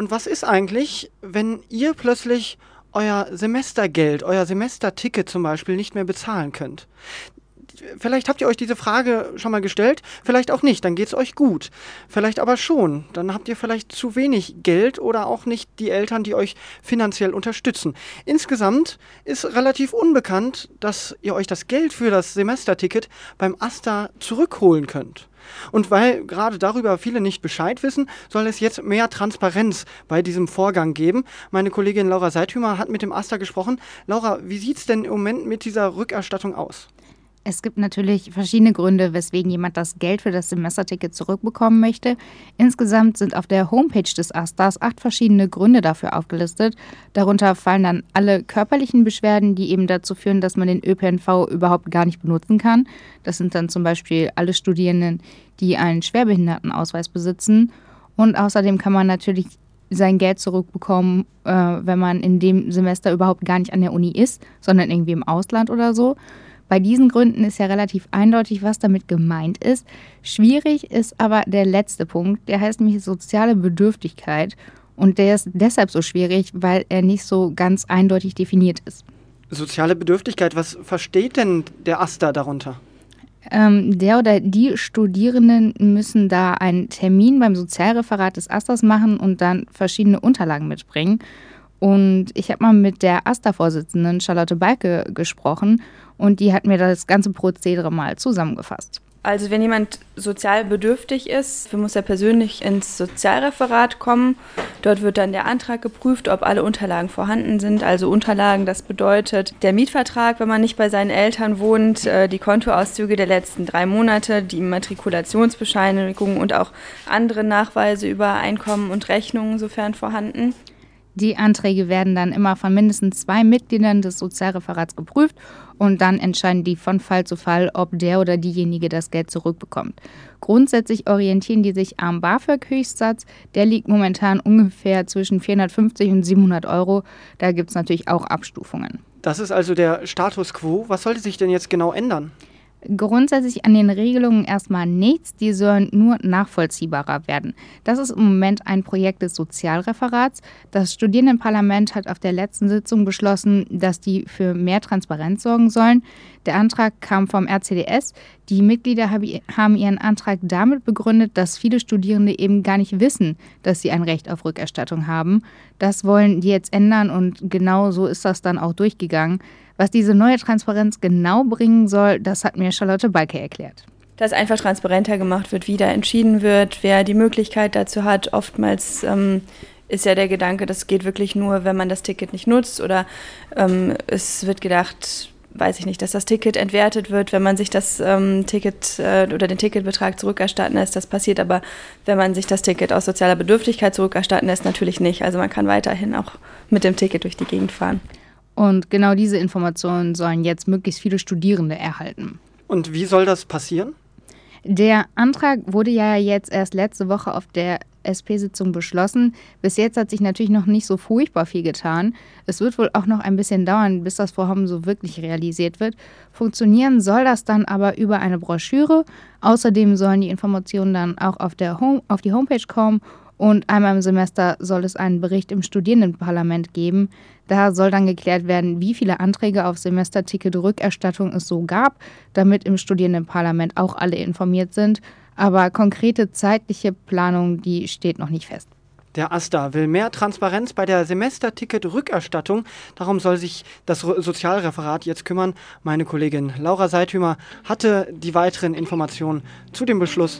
Und was ist eigentlich, wenn ihr plötzlich euer Semestergeld, euer Semesterticket zum Beispiel nicht mehr bezahlen könnt? Vielleicht habt ihr euch diese Frage schon mal gestellt, vielleicht auch nicht, dann geht's euch gut. Vielleicht aber schon, dann habt ihr vielleicht zu wenig Geld oder auch nicht die Eltern, die euch finanziell unterstützen. Insgesamt ist relativ unbekannt, dass ihr euch das Geld für das Semesterticket beim AStA zurückholen könnt. Und weil gerade darüber viele nicht Bescheid wissen, soll es jetzt mehr Transparenz bei diesem Vorgang geben. Meine Kollegin Laura Seithümer hat mit dem AStA gesprochen. Laura, wie sieht's denn im Moment mit dieser Rückerstattung aus? Es gibt natürlich verschiedene Gründe, weswegen jemand das Geld für das Semesterticket zurückbekommen möchte. Insgesamt sind auf der Homepage des AStAs 8 verschiedene Gründe dafür aufgelistet. Darunter fallen dann alle körperlichen Beschwerden, die eben dazu führen, dass man den ÖPNV überhaupt gar nicht benutzen kann. Das sind dann zum Beispiel alle Studierenden, die einen Schwerbehindertenausweis besitzen. Und außerdem kann man natürlich sein Geld zurückbekommen, wenn man in dem Semester überhaupt gar nicht an der Uni ist, sondern irgendwie im Ausland oder so. Bei diesen Gründen ist ja relativ eindeutig, was damit gemeint ist. Schwierig ist aber der letzte Punkt, der heißt nämlich soziale Bedürftigkeit. Und der ist deshalb so schwierig, weil er nicht so ganz eindeutig definiert ist. Soziale Bedürftigkeit, was versteht denn der AStA darunter? Der oder die Studierenden müssen da einen Termin beim Sozialreferat des AStAs machen und dann verschiedene Unterlagen mitbringen. Und ich habe mal mit der AStA-Vorsitzenden Charlotte Balke gesprochen und die hat mir das ganze Prozedere mal zusammengefasst. Also wenn jemand sozial bedürftig ist, muss er persönlich ins Sozialreferat kommen. Dort wird dann der Antrag geprüft, ob alle Unterlagen vorhanden sind. Also Unterlagen, das bedeutet der Mietvertrag, wenn man nicht bei seinen Eltern wohnt, die Kontoauszüge der letzten 3 Monate, die Immatrikulationsbescheinigung und auch andere Nachweise über Einkommen und Rechnungen, sofern vorhanden. Die Anträge werden dann immer von mindestens 2 Mitgliedern des Sozialreferats geprüft und dann entscheiden die von Fall zu Fall, ob der oder diejenige das Geld zurückbekommt. Grundsätzlich orientieren die sich am BAföG-Höchstsatz. Der liegt momentan ungefähr zwischen 450 und 700 Euro. Da gibt es natürlich auch Abstufungen. Das ist also der Status quo. Was sollte sich denn jetzt genau ändern? Grundsätzlich an den Regelungen erstmal nichts, die sollen nur nachvollziehbarer werden. Das ist im Moment ein Projekt des Sozialreferats. Das Studierendenparlament hat auf der letzten Sitzung beschlossen, dass die für mehr Transparenz sorgen sollen. Der Antrag kam vom RCDS. Die Mitglieder haben ihren Antrag damit begründet, dass viele Studierende eben gar nicht wissen, dass sie ein Recht auf Rückerstattung haben. Das wollen die jetzt ändern und genau so ist das dann auch durchgegangen. Was diese neue Transparenz genau bringen soll, das hat mir Charlotte Balke erklärt. Dass einfach transparenter gemacht wird, wie da entschieden wird, wer die Möglichkeit dazu hat. Oftmals ist ja der Gedanke, das geht wirklich nur, wenn man das Ticket nicht nutzt oder es wird gedacht, weiß ich nicht, dass das Ticket entwertet wird, wenn man sich das Ticket oder den Ticketbetrag zurückerstatten lässt. Das passiert aber, wenn man sich das Ticket aus sozialer Bedürftigkeit zurückerstatten lässt, natürlich nicht. Also man kann weiterhin auch mit dem Ticket durch die Gegend fahren. Und genau diese Informationen sollen jetzt möglichst viele Studierende erhalten. Und wie soll das passieren? Der Antrag wurde ja jetzt erst letzte Woche auf der SP-Sitzung beschlossen. Bis jetzt hat sich natürlich noch nicht so furchtbar viel getan. Es wird wohl auch noch ein bisschen dauern, bis das Vorhaben so wirklich realisiert wird. Funktionieren soll das dann aber über eine Broschüre. Außerdem sollen die Informationen dann auch auf die Homepage kommen. Und einmal im Semester soll es einen Bericht im Studierendenparlament geben. Da soll dann geklärt werden, wie viele Anträge auf Semesterticket-Rückerstattung es so gab, damit im Studierendenparlament auch alle informiert sind. Aber konkrete zeitliche Planung, die steht noch nicht fest. Der AStA will mehr Transparenz bei der Semesterticket-Rückerstattung. Darum soll sich das Sozialreferat jetzt kümmern. Meine Kollegin Laura Seithümer hatte die weiteren Informationen zu dem Beschluss